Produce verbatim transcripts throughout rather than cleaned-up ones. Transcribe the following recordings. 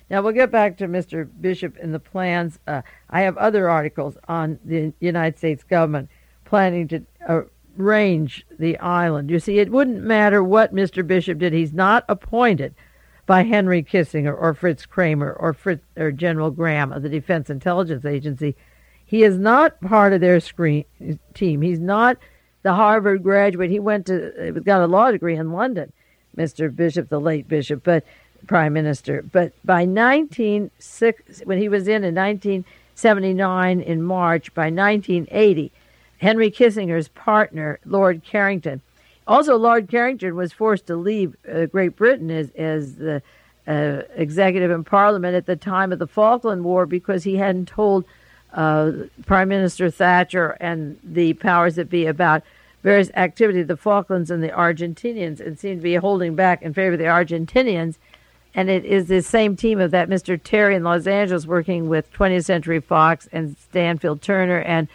Now, we'll get back to Mister Bishop and the plans. Uh, I have other articles on the United States government planning to uh, range the island. You see, it wouldn't matter what Mister Bishop did. He's not appointed by Henry Kissinger or Fritz Kramer or, Fritz, or General Graham of the Defense Intelligence Agency. He is not part of their screen team. He's not the Harvard graduate. He went to, got a law degree in London, Mister Bishop, the late Bishop, but Prime Minister. But by nineteen six, when he was in in nineteen seventy-nine in March, by nineteen eighty, Henry Kissinger's partner, Lord Carrington, also Lord Carrington was forced to leave uh, Great Britain as, as the uh, executive in Parliament at the time of the Falkland War because he hadn't told uh, Prime Minister Thatcher and the powers that be about various activities of the Falklands and the Argentinians, and seemed to be holding back in favor of the Argentinians. And it is the same team of that Mister Terry in Los Angeles working with twentieth Century Fox and Stanfield Turner and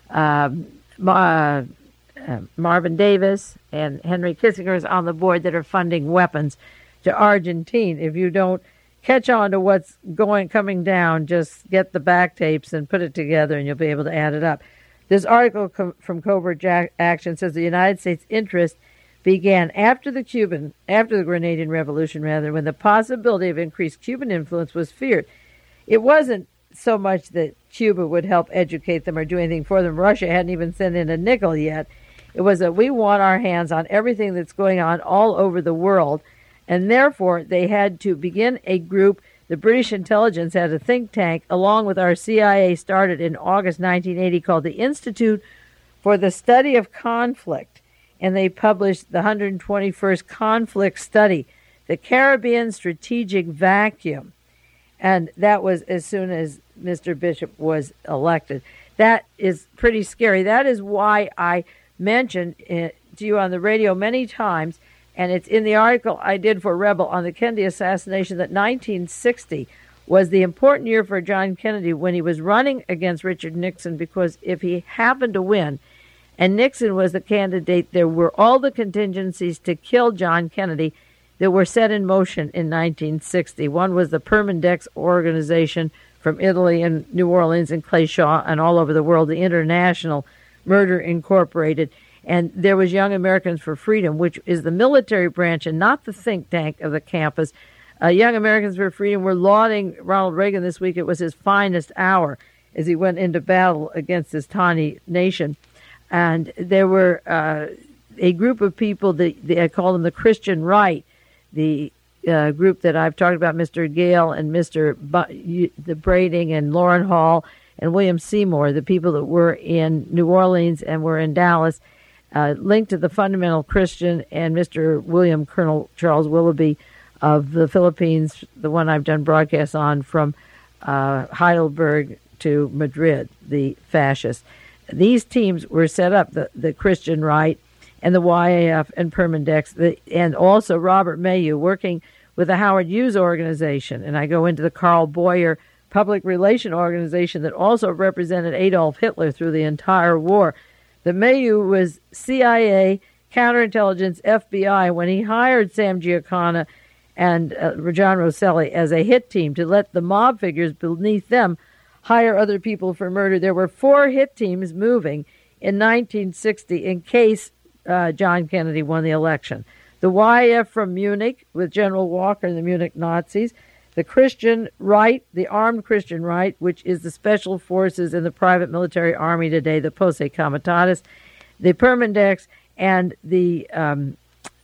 um, uh, uh, Marvin Davis and Henry Kissinger is on the board that are funding weapons to Argentina. If you don't catch on to what's going coming down, just get the back tapes and put it together and you'll be able to add it up. This article com- from Covert Action says the United States interest began after the Cuban, after the Grenadian Revolution, rather, when the possibility of increased Cuban influence was feared. It wasn't so much that Cuba would help educate them or do anything for them. Russia hadn't even sent in a nickel yet. It was that we want our hands on everything that's going on all over the world, and therefore they had to begin a group. The British intelligence had a think tank, along with our C I A, started in August nineteen eighty, called the Institute for the Study of Conflict. And they published the one hundred twenty-first Conflict Study, the Caribbean Strategic Vacuum. And that was as soon as Mister Bishop was elected. That is pretty scary. That is why I mentioned it to you on the radio many times, and it's in the article I did for Rebel on the Kennedy assassination, that nineteen sixty was the important year for John Kennedy when he was running against Richard Nixon, because if he happened to win, and Nixon was the candidate, there were all the contingencies to kill John Kennedy that were set in motion in nineteen sixty. One was the Permindex organization from Italy and New Orleans and Clay Shaw and all over the world, the International Murder Incorporated. And there was Young Americans for Freedom, which is the military branch and not the think tank of the campus. Uh, Young Americans for Freedom were lauding Ronald Reagan this week. It was his finest hour as he went into battle against this tawny nation. And there were uh, a group of people, that I call them the Christian Right, the uh, group that I've talked about, Mister Gale and Mister Bu- the Brading and Lauren Hall and William Seymour, the people that were in New Orleans and were in Dallas, uh, linked to the Fundamental Christian, and Mister William Colonel Charles Willoughby of the Philippines, the one I've done broadcasts on from uh, Heidelberg to Madrid, the fascists. These teams were set up, the, the Christian Right and the Y A F and Permindex, the, and also Robert Mayu working with the Howard Hughes organization. And I go into the Carl Boyer public relation organization that also represented Adolf Hitler through the entire war. The Mayu was C I A, counterintelligence, F B I, when he hired Sam Giancana and uh, John Rosselli as a hit team to let the mob figures beneath them hire other people for murder. There were four hit teams moving in nineteen sixty in case uh, John Kennedy won the election. The Y A F from Munich with General Walker and the Munich Nazis. The Christian Right, the Armed Christian Right, which is the special forces in the private military army today, the Posse Comitatus. The Permindex and the um,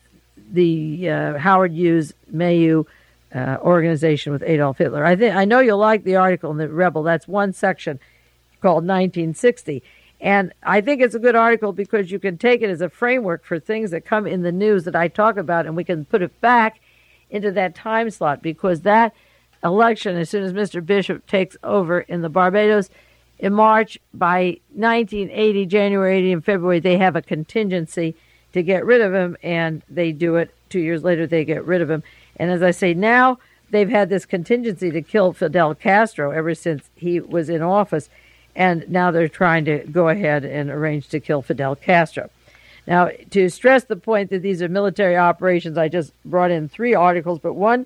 the uh, Howard Hughes Mayu Uh, organization with Adolf Hitler. I think I know you'll like the article in the Rebel. That's one section called nineteen sixty. And I think it's a good article because you can take it as a framework for things that come in the news that I talk about, and we can put it back into that time slot, because that election, as soon as Mister Bishop takes over in the Barbados in March, by nineteen eighty, January eighty and February, they have a contingency to get rid of him, and they do it. Two years later, they get rid of him. And as I say, now they've had this contingency to kill Fidel Castro ever since he was in office. And now they're trying to go ahead and arrange to kill Fidel Castro. Now, to stress the point that these are military operations, I just brought in three articles, but one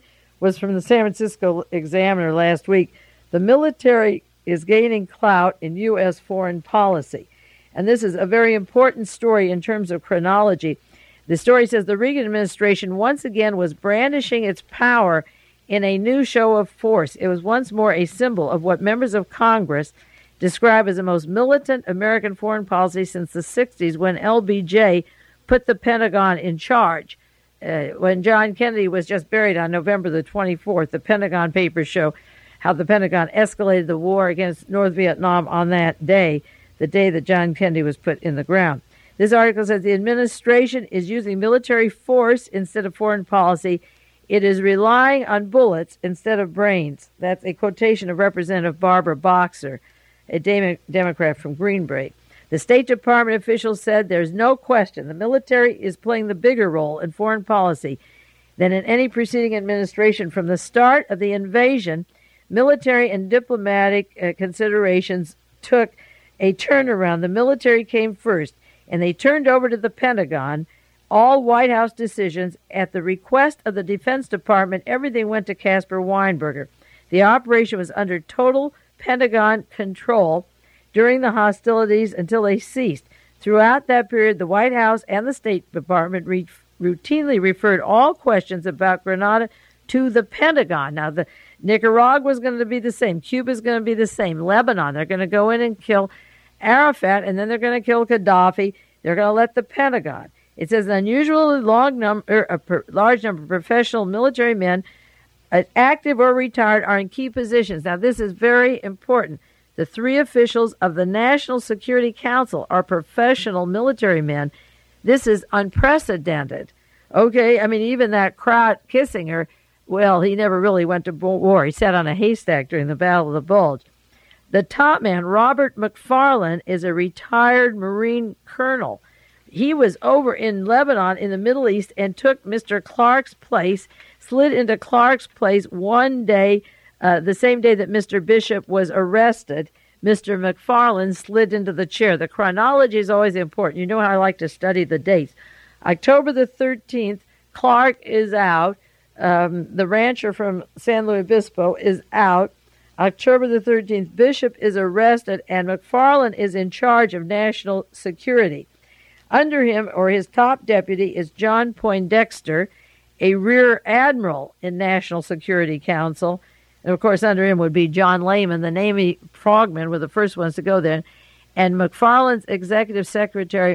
was from the San Francisco Examiner last week. The military is gaining clout in U S foreign policy. And this is a very important story in terms of chronology. The story says the Reagan administration once again was brandishing its power in a new show of force. It was once more a symbol of what members of Congress describe as the most militant American foreign policy since the sixties, when L B J put the Pentagon in charge. Uh, when John Kennedy was just buried on November the twenty-fourth, the Pentagon Papers show how the Pentagon escalated the war against North Vietnam on that day, the day that John Kennedy was put in the ground. This article says the administration is using military force instead of foreign policy. It is relying on bullets instead of brains. That's a quotation of Representative Barbara Boxer, a Dem- Democrat from Green Bay. The State Department officials said there's no question the military is playing the bigger role in foreign policy than in any preceding administration. From the start of the invasion, military and diplomatic uh, considerations took a turnaround. The military came first, and they turned over to the Pentagon all White House decisions. At the request of the Defense Department, everything went to Caspar Weinberger. The operation was under total Pentagon control during the hostilities until they ceased. Throughout that period, the White House and the State Department re- routinely referred all questions about Grenada to the Pentagon. Now, the Nicaragua is going to be the same. Cuba is going to be the same. Lebanon, they're going to go in and kill Arafat, and then they're going to kill Gaddafi. They're going to let the Pentagon. It says an unusually long number, a per, large number of professional military men, uh, active or retired, are in key positions. Now, this is very important. The three officials of the National Security Council are professional military men. This is unprecedented. Okay, I mean, even that crowd Kissinger, well, he never really went to war. He sat on a haystack during the Battle of the Bulge. The top man, Robert McFarlane, is a retired Marine colonel. He was over in Lebanon in the Middle East and took Mister Clark's place, slid into Clark's place one day, uh, the same day that Mister Bishop was arrested. Mister McFarlane slid into the chair. The chronology is always important. You know how I like to study the dates. October the thirteenth, Clark is out. Um, the rancher from San Luis Obispo is out. October the thirteenth, Bishop is arrested, and McFarlane is in charge of national security. Under him, or his top deputy, is John Poindexter, a rear admiral in National Security Council. And, of course, under him would be John Lehman, the Navy frogmen were the first ones to go there. And McFarlane's executive secretary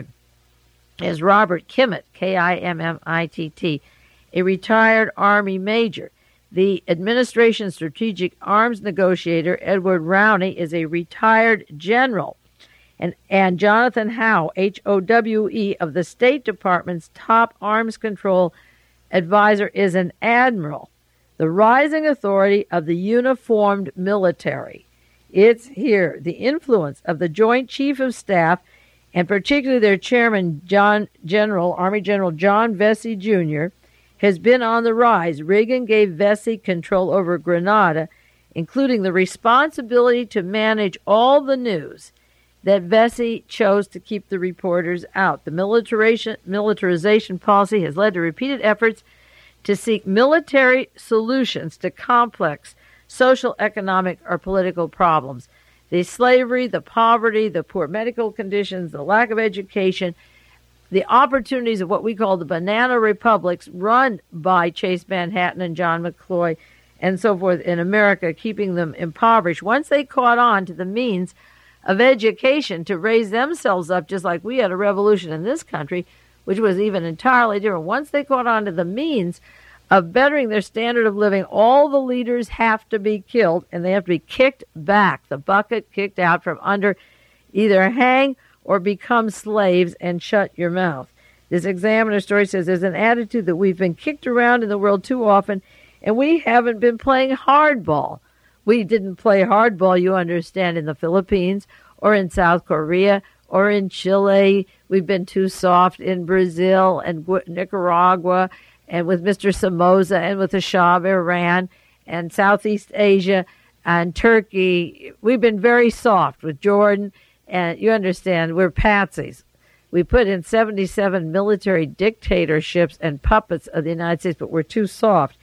is Robert Kimmitt, K I M M I T T, a retired Army major. The administration's strategic arms negotiator, Edward Rowney, is a retired general. And, and Jonathan Howe, H O W E, of the State Department's top arms control advisor, is an admiral. The rising authority of the uniformed military. It's here. The influence of the Joint Chief of Staff, and particularly their chairman, John General, Army General John Vesey Junior, has been on the rise. Reagan gave Vesey control over Grenada, including the responsibility to manage all the news that Vesey chose to keep the reporters out. The militarization, militarization policy has led to repeated efforts to seek military solutions to complex social, economic, or political problems. The slavery, the poverty, the poor medical conditions, the lack of education, the opportunities of what we call the banana republics run by Chase Manhattan and John McCloy and so forth in America, keeping them impoverished. Once they caught on to the means of education to raise themselves up, just like we had a revolution in this country, which was even entirely different. Once they caught on to the means of bettering their standard of living, all the leaders have to be killed, and they have to be kicked back, the bucket kicked out from under, either hang or become slaves and shut your mouth. This Examiner story says there's an attitude that we've been kicked around in the world too often, and we haven't been playing hardball. We didn't play hardball, you understand, in the Philippines or in South Korea or in Chile. We've been too soft in Brazil and Nicaragua and with Mister Somoza and with the Shah of Iran and Southeast Asia and Turkey. We've been very soft with Jordan, and you understand, we're patsies. We put in seventy-seven military dictatorships and puppets of the United States, but we're too soft.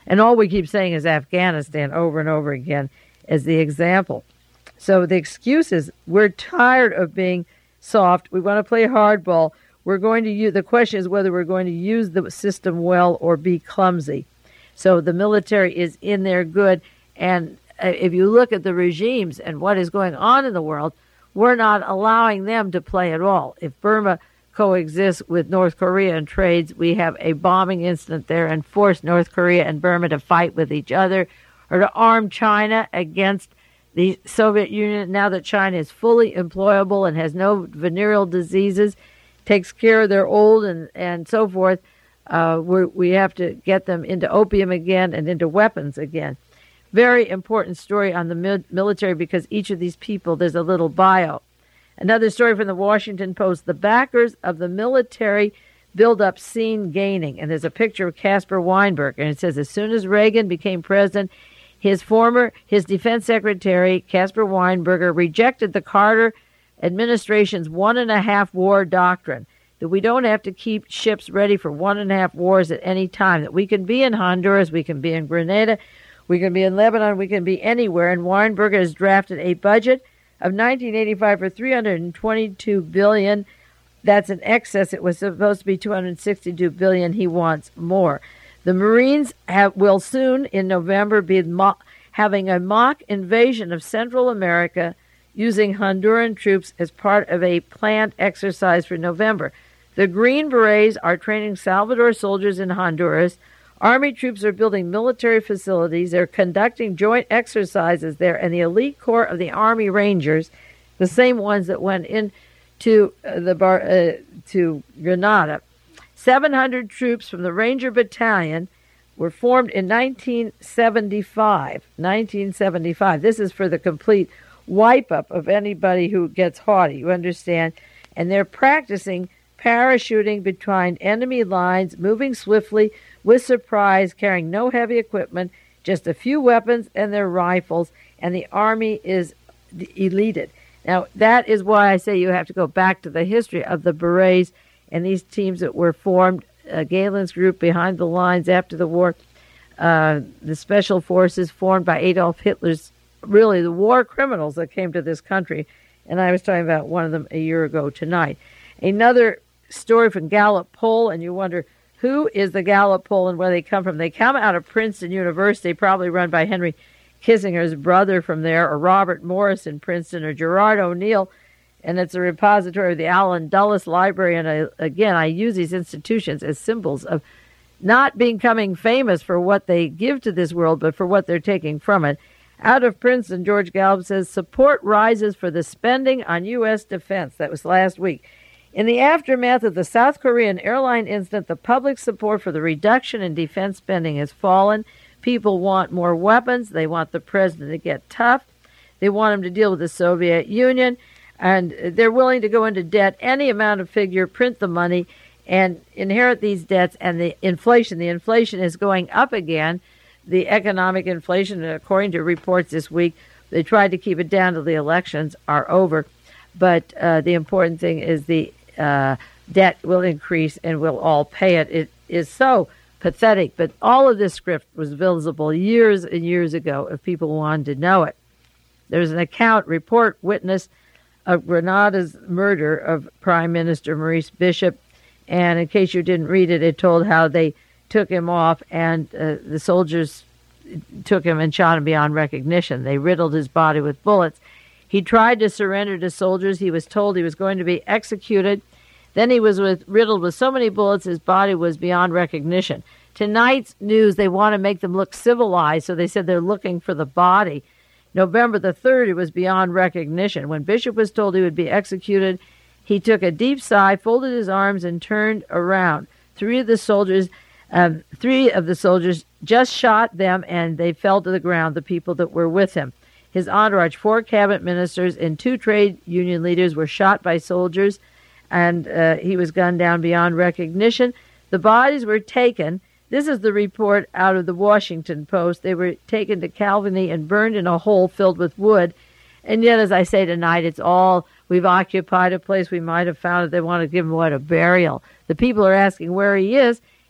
And all we keep saying is Afghanistan over and over again as the example. So the excuse is we're tired of being soft. We want to play hardball. We're going to use, the question is whether we're going to use the system well or be clumsy. So the military is in there good. And if you look at the regimes and what is going on in the world, we're not allowing them to play at all. If Burma coexists with North Korea in trades, we have a bombing incident there and force North Korea and Burma to fight with each other or to arm China against the Soviet Union. Now that China is fully employable and has no venereal diseases, takes care of their old and, and so forth, uh, we're, we have to get them into opium again and into weapons again. Very important story on the mil- military because each of these people, there's a little bio. Another story from the Washington Post. The backers of the military build-up seen gaining. And there's a picture of Caspar Weinberger. And it says, as soon as Reagan became president, his former, his defense secretary, Caspar Weinberger, rejected the Carter administration's one-and-a-half war doctrine, that we don't have to keep ships ready for one-and-a-half wars at any time, that we can be in Honduras, we can be in Grenada, we can be in Lebanon, we can be anywhere. And Weinberger has drafted a budget of nineteen eighty-five for three hundred twenty-two billion dollars. That's an excess. It was supposed to be two hundred sixty-two billion dollars. He wants more. The Marines have, will soon, in November, be mo- having a mock invasion of Central America using Honduran troops as part of a planned exercise for November. The Green Berets are training Salvador soldiers in Honduras. Army troops are building military facilities. They're conducting joint exercises there, and the elite corps of the Army Rangers, the same ones that went into uh, the bar, uh, to Grenada, seven hundred troops from the Ranger Battalion were formed in nineteen seventy-five. nineteen seventy-five. This is for the complete wipe-up of anybody who gets haughty, you understand? And they're practicing parachuting between enemy lines, moving swiftly with surprise, carrying no heavy equipment, just a few weapons and their rifles, and the Army is elated. Now, that is why I say you have to go back to the history of the Berets and these teams that were formed, uh, Galen's group behind the lines after the war, uh, the special forces formed by Adolf Hitler's, really the war criminals that came to this country, and I was talking about one of them a year ago tonight. Another story from Gallup poll, and you wonder, who is the Gallup poll and where they come from? They come out of Princeton University, probably run by Henry Kissinger's brother from there, or Robert Morris in Princeton, or Gerard O'Neill, and it's a repository of the Allen Dulles Library. And I, again, I use these institutions as symbols of not becoming famous for what they give to this world, but for what they're taking from it. Out of Princeton, George Gallup says, support rises for the spending on U S defense. That was last week. In the aftermath of the South Korean airline incident, the public support for the reduction in defense spending has fallen. People want more weapons. They want the president to get tough. They want him to deal with the Soviet Union. And they're willing to go into debt, any amount of figure, print the money, and inherit these debts. And the inflation, the inflation is going up again. The economic inflation, according to reports this week, they tried to keep it down till the elections are over. But uh, the important thing is the uh, debt will increase and we'll all pay it. It is so pathetic, but all of this script was visible years and years ago if people wanted to know it. There's an account, report, witness of Grenada's murder of Prime Minister Maurice Bishop, and in case you didn't read it, it told how they took him off and uh, the soldiers took him and shot him beyond recognition. They riddled his body with bullets. He tried to surrender to soldiers. He was told he was going to be executed. Then he was with, riddled with so many bullets, his body was beyond recognition. Tonight's news, they want to make them look civilized, so they said they're looking for the body. November the third, it was beyond recognition. When Bishop was told he would be executed, he took a deep sigh, folded his arms, and turned around. Three of the soldiers, um, three of the soldiers just shot them, and they fell to the ground, the people that were with him. His entourage, four cabinet ministers and two trade union leaders, were shot by soldiers, and uh, he was gunned down beyond recognition. The bodies were taken. This is the report out of the Washington Post. They were taken to Calvany and burned in a hole filled with wood. And yet, as I say tonight, it's all, we've occupied a place we might have found it. They want to give him, what, a burial. The people are asking where he is.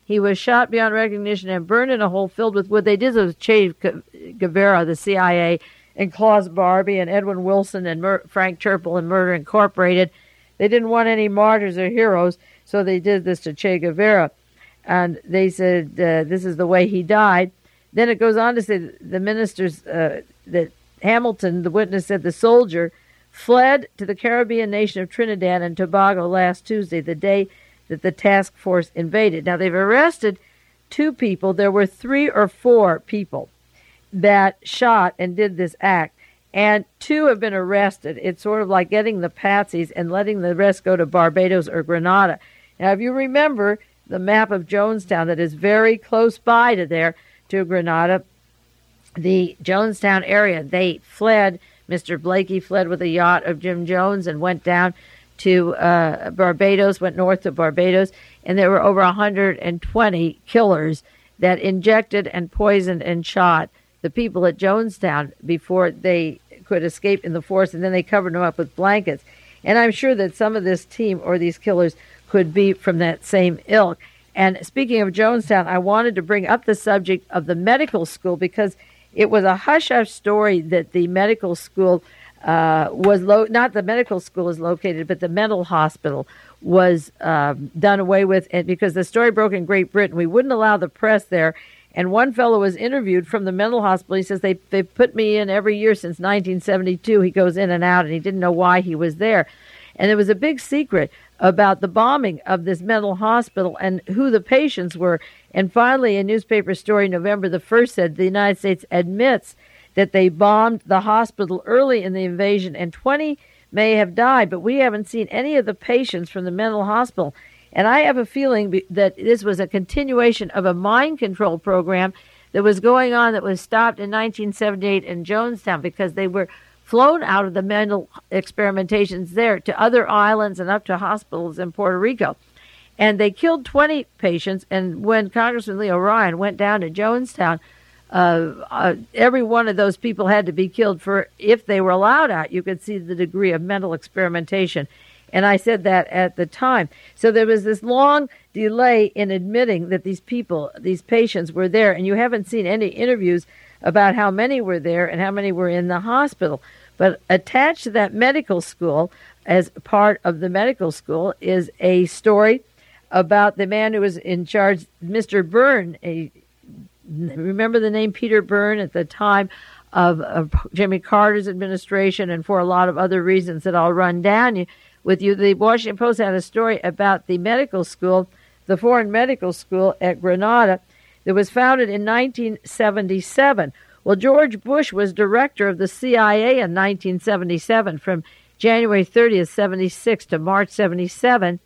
He was shot beyond recognition and burned in a hole filled with wood. They did this with Che Guevara, the C I A, and Klaus Barbie and Edwin Wilson and Mur- Frank Churchill and Murder Incorporated. They didn't want any martyrs or heroes, so they did this to Che Guevara. And they said uh, this is the way he died. Then it goes on to say the ministers, uh, that Hamilton, the witness, said the soldier fled to the Caribbean nation of Trinidad and Tobago last Tuesday, the day that the task force invaded. Now, they've arrested two people. There were three or four people that shot and did this act, and two have been arrested. It's sort of like getting the patsies and letting the rest go to Barbados or Grenada. Now, if you remember the map of Jonestown that is very close by to there, to Grenada, the Jonestown area, they fled. Mister Blakey fled with a yacht of Jim Jones and went down to uh, Barbados, went north to Barbados, and there were over one hundred twenty killers that injected and poisoned and shot the people at Jonestown before they could escape in the forest, and then they covered them up with blankets. And I'm sure that some of this team or these killers could be from that same ilk. And speaking of Jonestown, I wanted to bring up the subject of the medical school because it was a hush-hush story that the medical school uh, was, lo- not the medical school is located, but the mental hospital was um, done away with. And because the story broke in Great Britain, we wouldn't allow the press there. And one fellow was interviewed from the mental hospital. He says, they they put me in every year since nineteen seventy-two. He goes in and out, and he didn't know why he was there. And there was a big secret about the bombing of this mental hospital and who the patients were. And finally, a newspaper story November the first said the United States admits that they bombed the hospital early in the invasion, and twenty may have died, but we haven't seen any of the patients from the mental hospital. And I have a feeling that this was a continuation of a mind control program that was going on that was stopped in nineteen seventy-eight in Jonestown, because they were flown out of the mental experimentations there to other islands and up to hospitals in Puerto Rico. And they killed twenty patients, and when Congressman Leo Ryan went down to Jonestown, uh, uh, every one of those people had to be killed for, if they were allowed out. You could see the degree of mental experimentation. And I said that at the time. So there was this long delay in admitting that these people, these patients were there, and you haven't seen any interviews about how many were there and how many were in the hospital. But attached to that medical school, as part of the medical school, is a story about the man who was in charge, Mister Byrne. A, remember the name Peter Byrne at the time of, of Jimmy Carter's administration, and for a lot of other reasons that I'll run down you, with you. The Washington Post had a story about the medical school, the Foreign Medical School at Grenada, that was founded in nineteen seventy-seven. Well, George Bush was director of the C I A in nineteen seventy-seven, from January thirtieth, seventy-six to March seventy-seven.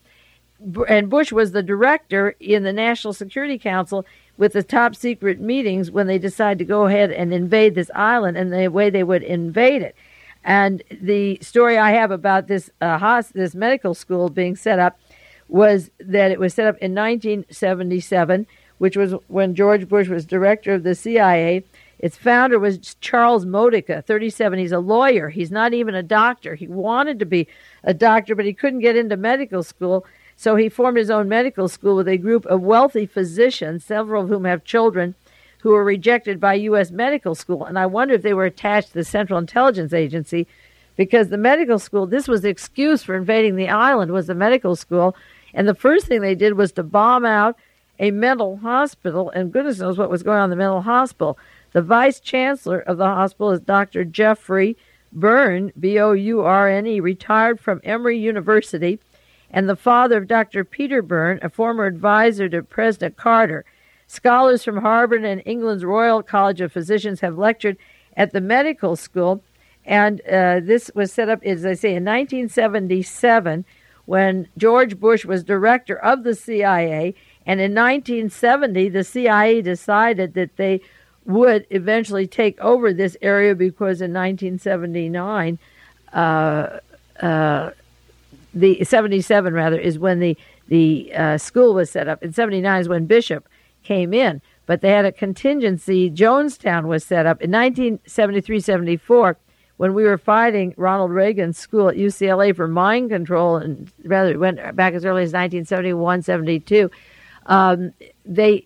And Bush was the director in the National Security Council with the top secret meetings when they decided to go ahead and invade this island and the way they would invade it. And the story I have about this uh, hosp- this medical school being set up was that it was set up in nineteen seventy-seven, which was when George Bush was director of the C I A. Its founder was Charles Modica, thirty-seven. He's a lawyer. He's not even a doctor. He wanted to be a doctor, but he couldn't get into medical school, so he formed his own medical school with a group of wealthy physicians, several of whom have children, who were rejected by U S medical school. And I wonder if they were attached to the Central Intelligence Agency, because the medical school, this was the excuse for invading the island, was the medical school. And the first thing they did was to bomb out a mental hospital, and goodness knows what was going on in the mental hospital. The vice chancellor of the hospital is Doctor Jeffrey Byrne, B O U R N E, retired from Emory University, and the father of Doctor Peter Byrne, a former advisor to President Carter. Scholars from Harvard and England's Royal College of Physicians have lectured at the medical school, and uh, this was set up, as I say, in nineteen seventy-seven, when George Bush was director of the C I A, and in nineteen seventy, the C I A decided that they would eventually take over this area, because in nineteen seventy-nine, uh, uh, the seventy-seven rather, is when the the uh, school was set up. In seventy-nine is when Bishop came in, but they had a contingency. Jonestown was set up in nineteen seventy-three seventy-four, when we were fighting Ronald Reagan's school at U C L A for mind control, and rather it went back as early as nineteen seventy-one seventy-two. Um, they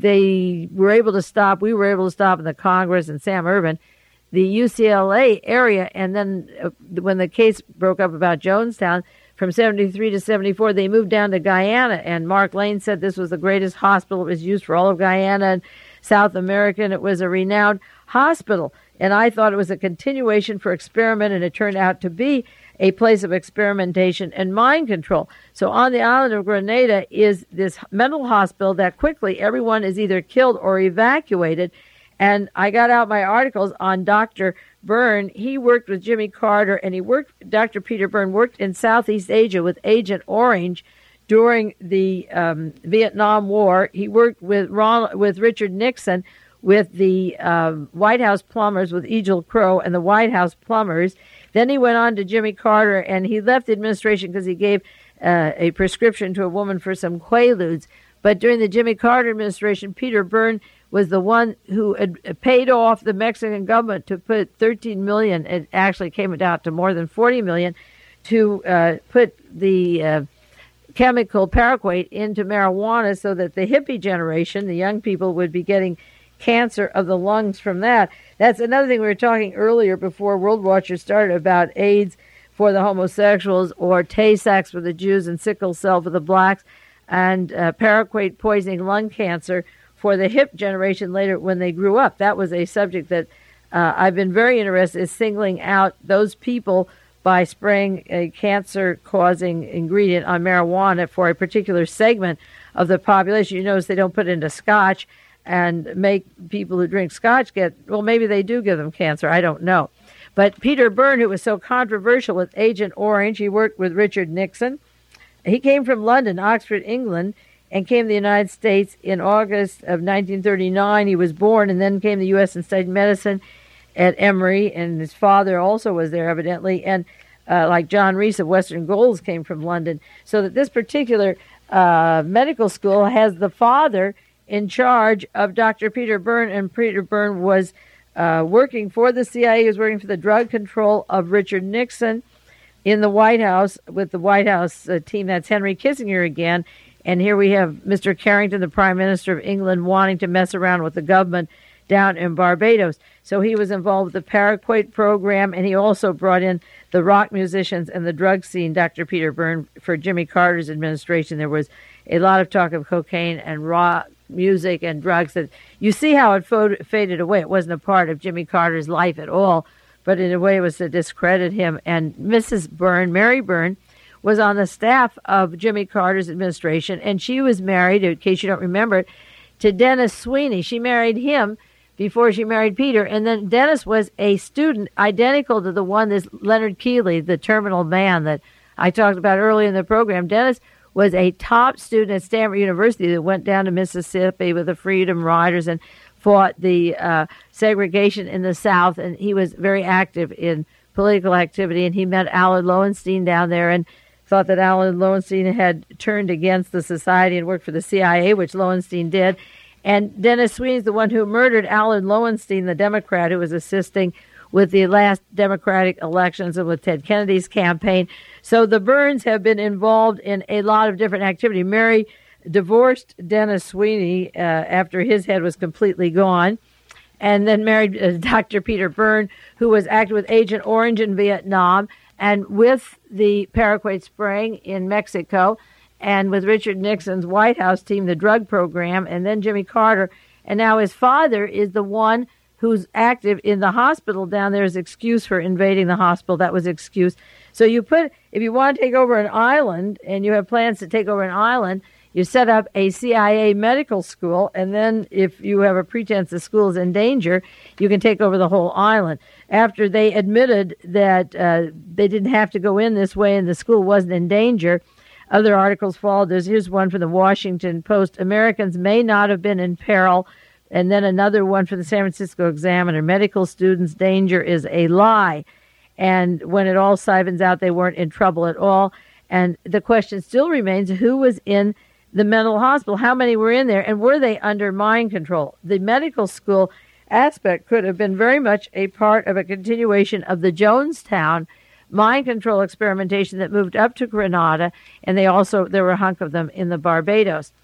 they were able to stop, we were able to stop in the Congress and Sam Ervin, the U C L A area. And then uh, when the case broke up about Jonestown, from seventy-three to seventy-four, they moved down to Guyana. And Mark Lane said this was the greatest hospital. It was used for all of Guyana and South America, and it was a renowned hospital. And I thought it was a continuation for experiment, and it turned out to be a place of experimentation and mind control. So on the island of Grenada is this mental hospital that quickly everyone is either killed or evacuated. And I got out my articles on Doctor Byrne. He worked with Jimmy Carter, and he worked, Doctor Peter Byrne worked in Southeast Asia with Agent Orange during the um, Vietnam War. He worked with Ron, with Richard Nixon, with the uh, White House plumbers, with Egil Crow and the White House plumbers. Then he went on to Jimmy Carter, and he left the administration because he gave uh, a prescription to a woman for some Quaaludes. But during the Jimmy Carter administration, Peter Byrne was the one who had paid off the Mexican government to put thirteen million dollars, it actually came down to more than forty million dollars, to uh, put the uh, chemical paraquat into marijuana so that the hippie generation, the young people, would be getting cancer of the lungs from that. That's another thing we were talking earlier before World Watchers started about AIDS for the homosexuals, or Tay-Sachs for the Jews, and sickle cell for the blacks, and uh, paraquat poisoning lung cancer for the hip generation later when they grew up. That was a subject that uh, I've been very interested in, singling out those people by spraying a cancer-causing ingredient on marijuana for a particular segment of the population. You notice they don't put it into scotch and make people who drink scotch get, well, maybe they do give them cancer. I don't know. But Peter Byrne, who was so controversial with Agent Orange, he worked with Richard Nixon. He came from London, Oxford, England, and came to the United States in August of nineteen thirty-nine. He was born and then came to the U S and studied medicine at Emory, and his father also was there, evidently. And uh, like John Reese of Western Golds came from London. So that this particular uh, medical school has the father in charge of Doctor Peter Byrne, and Peter Byrne was uh, working for the C I A. He was working for the drug control of Richard Nixon in the White House with the White House uh, team. That's Henry Kissinger again. And here we have Mister Carrington, the Prime Minister of England, wanting to mess around with the government down in Barbados. So he was involved with the Paraquat program, and he also brought in the rock musicians and the drug scene, Doctor Peter Byrne, for Jimmy Carter's administration. There was a lot of talk of cocaine and rock music and drugs. That you see how it fo- faded away. It wasn't a part of Jimmy Carter's life at all, but in a way it was to discredit him. And Missus Byrne, Mary Byrne, was on the staff of Jimmy Carter's administration, and she was married, in case you don't remember it, to Dennis Sweeney. She married him before she married Peter, and then Dennis was a student identical to the one, this Leonard Keeley, the terminal man that I talked about earlier in the program. Dennis was a top student at Stanford University that went down to Mississippi with the Freedom Riders and fought the uh, segregation in the South, and he was very active in political activity, and he met Alan Lowenstein down there and thought that Alan Lowenstein had turned against the society and worked for the C I A, which Lowenstein did. And Dennis Sweeney is the one who murdered Alan Lowenstein, the Democrat who was assisting with the last Democratic elections and with Ted Kennedy's campaign. So the Byrnes have been involved in a lot of different activity. Mary divorced Dennis Sweeney uh, after his head was completely gone, and then married uh, Doctor Peter Byrne, who was active with Agent Orange in Vietnam, and with the Paraquat spraying in Mexico, and with Richard Nixon's White House team, the drug program, and then Jimmy Carter. And now his father is the one who's active in the hospital down there as excuse for invading the hospital. That was excuse. So you put, if you want to take over an island, and you have plans to take over an island, you set up a C I A medical school, and then if you have a pretense the school is in danger, you can take over the whole island. After they admitted that uh, they didn't have to go in this way and the school wasn't in danger, other articles followed. There's, here's one from the Washington Post. Americans may not have been in peril. And then another one for the San Francisco Examiner. Medical students' danger is a lie. And when it all sipens out, they weren't in trouble at all. And the question still remains, who was in the mental hospital? How many were in there? And were they under mind control? The medical school aspect could have been very much a part of a continuation of the Jonestown mind control experimentation that moved up to Grenada. And they also, there were a hunk of them in the Barbados.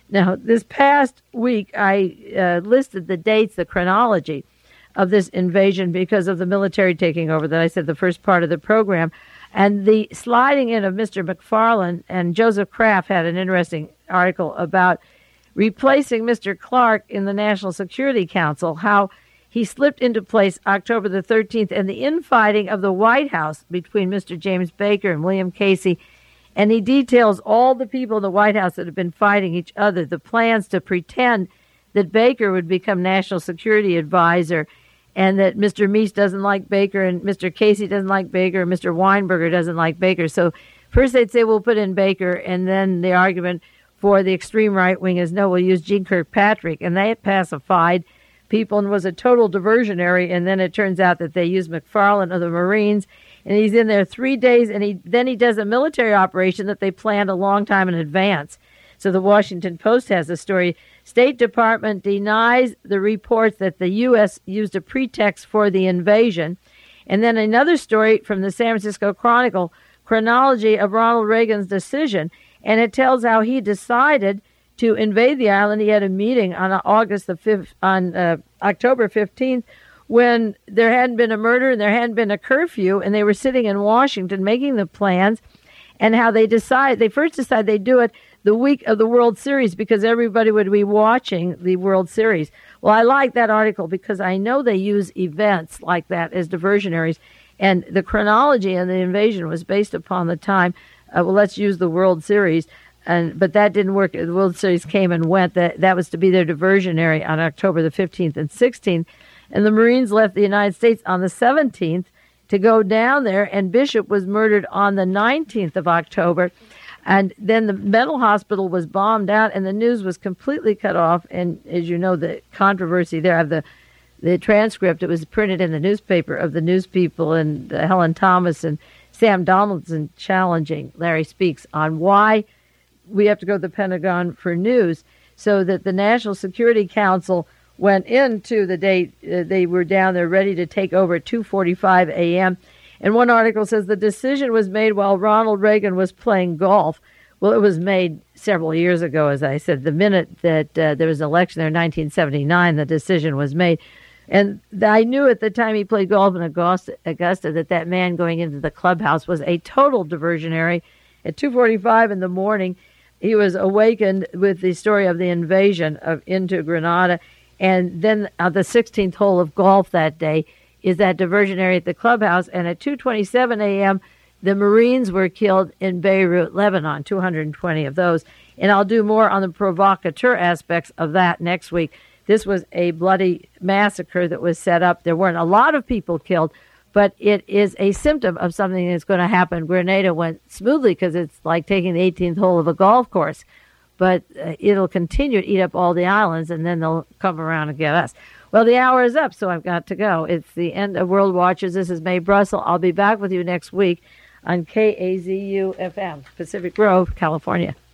Now, this past week, I uh, listed the dates, the chronology of this invasion because of the military taking over that I said the first part of the program. And the sliding in of Mister McFarland, and Joseph Kraft had an interesting article about replacing Mister Clark in the National Security Council, how he slipped into place October the thirteenth, and the infighting of the White House between Mister James Baker and William Casey. And he details all the people in the White House that have been fighting each other, the plans to pretend that Baker would become National Security Advisor, and that Mister Meese doesn't like Baker, and Mister Casey doesn't like Baker, and Mister Weinberger doesn't like Baker. So first they'd say, we'll put in Baker, and then the argument for the extreme right wing is, no, we'll use Gene Kirkpatrick. And they pacified people and was a total diversionary, and then it turns out that they used McFarland of the Marines, and he's in there three days, and he then he does a military operation that they planned a long time in advance. So the Washington Post has a story. State Department denies the reports that the U S used a pretext for the invasion. And then another story from the San Francisco Chronicle, chronology of Ronald Reagan's decision. And it tells how he decided to invade the island. He had a meeting on August the fifth, on uh, October fifteenth, when there hadn't been a murder and there hadn't been a curfew, and they were sitting in Washington making the plans, and how they decided, they first decided they'd do it the week of the World Series because everybody would be watching the World Series. Well, I like that article because I know they use events like that as diversionaries, and the chronology of the invasion was based upon the time, uh, well, let's use the World Series, and but that didn't work. The World Series came and went. That, that was to be their diversionary on October the fifteenth and sixteenth, and the Marines left the United States on the seventeenth to go down there, and Bishop was murdered on the nineteenth of October. And then the mental hospital was bombed out, and the news was completely cut off. And as you know, the controversy there, I have the, the transcript. It was printed in the newspaper of the news people and uh, Helen Thomas and Sam Donaldson challenging Larry Speaks on why we have to go to the Pentagon for news, so that the National Security Council went into the date uh, they were down there ready to take over at two forty-five a.m. And one article says the decision was made while Ronald Reagan was playing golf. Well, it was made several years ago, as I said. The minute that uh, there was an election there in nineteen seventy-nine, the decision was made. And I knew at the time he played golf in Augusta, Augusta that that man going into the clubhouse was a total diversionary. At two forty-five in the morning, he was awakened with the story of the invasion of into Grenada. And then uh, the sixteenth hole of golf that day is that diversionary at the clubhouse. And at two twenty-seven a.m., the Marines were killed in Beirut, Lebanon, two hundred twenty of those. And I'll do more on the provocateur aspects of that next week. This was a bloody massacre that was set up. There weren't a lot of people killed, but it is a symptom of something that's going to happen. Grenada went smoothly because it's like taking the eighteenth hole of a golf course. But uh, it'll continue to eat up all the islands, and then they'll come around and get us. Well, the hour is up, so I've got to go. It's the end of World Watchers. This is Mae Brussel. I'll be back with you next week on K A Z U F M, Pacific Grove, California.